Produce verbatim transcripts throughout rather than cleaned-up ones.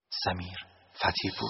سمیر فتی‌پور.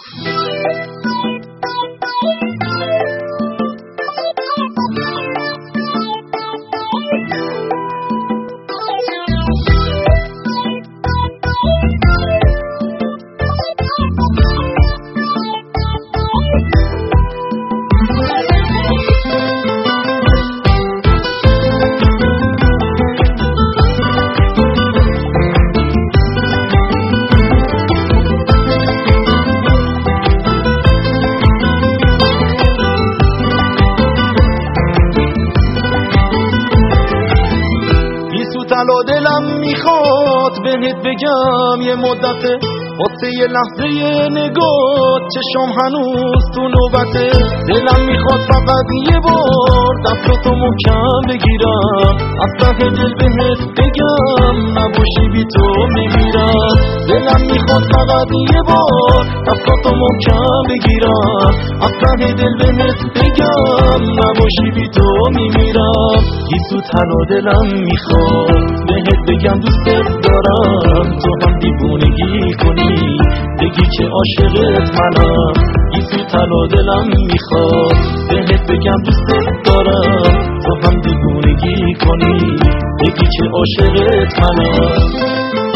طلا دلم میخواد بهت بگم یه مدته، واسه یه لحظه نگاه چشم هنوز تو نوبته. دلم میخواد فقط یه بار دستاتو محکم بگیرم، از ته دل بهت بگم نباشی بی تو میمیرم. دلم میخواد فقط یه بار دستاتو محکم بگیرم، از ته دل بهت بگم نباشی بی تو میمیرم. گیسو طلا دلم میخواد بهت بگم دوستت دارم، تو هم دیوونگی کنی بگی که عاشقت منم. گیسو طلا دلم میخواد بهت بگم دوستت دارم، تو هم دیوونگی کنی بگی که عاشقت منم.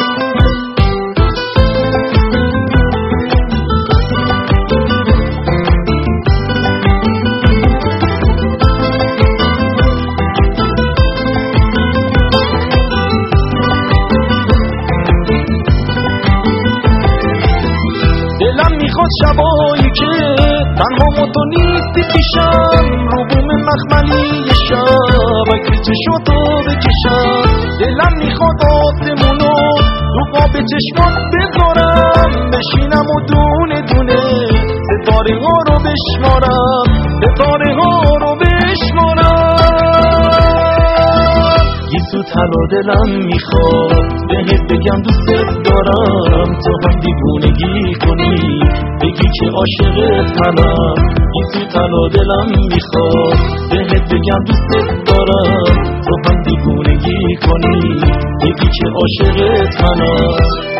دلم میخواد شبایی که تنها ما تو نیستی پیشم، رو بوم مخملی یه شب اگه چشماتو بکشم. دلم میخواد آسمونو رو قاب چشمات بذارم، بشینم و دونه دونه ستاره ها رو بشمارم، ستاره ها رو بشمارم. گیسو طلا دلم میخواد بهت بگم دوستت دارم، تو هم دیوونگی کنی بگی که عاشقت منم. گیسو طلا دلم میخواد بهت بگم دوستت دارم، تو هم دیوونگی کنی بگی که عاشقت منم.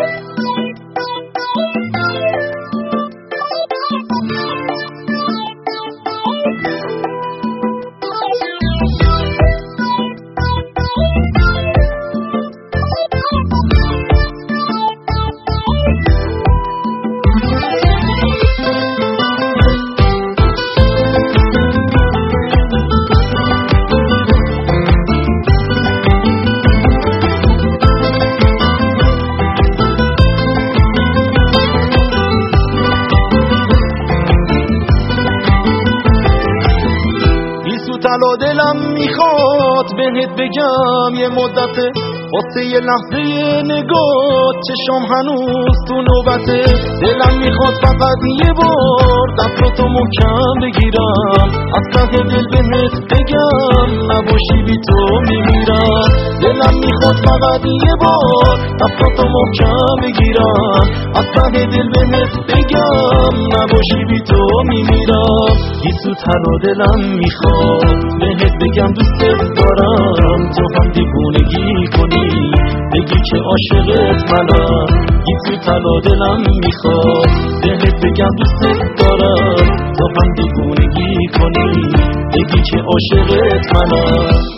طلا دلم میخواد بهت بگم یه مدته، واسه یه لحظه نگاه چشم هنوز تو نوبته. دلم میخواد فقط یه بار دستاتو محکم بگیرم، از ته دل بهت بگم نباشی بی تو میمیرم. دلم میخواد فقط یه بار دستاتو محکم بگیرم، از ته دل بهت بگم نباشی بی تو میمیرم. گیسو طلا دلم میخواد بهت بگم دوستت دارم، تو هم دیوونگی کنی بگی که عاشقت منم. گیسو طلا دلم میخواد بهت بگم دوستت دارم، تو هم دیوونگی کنی بگی که عاشقت منم.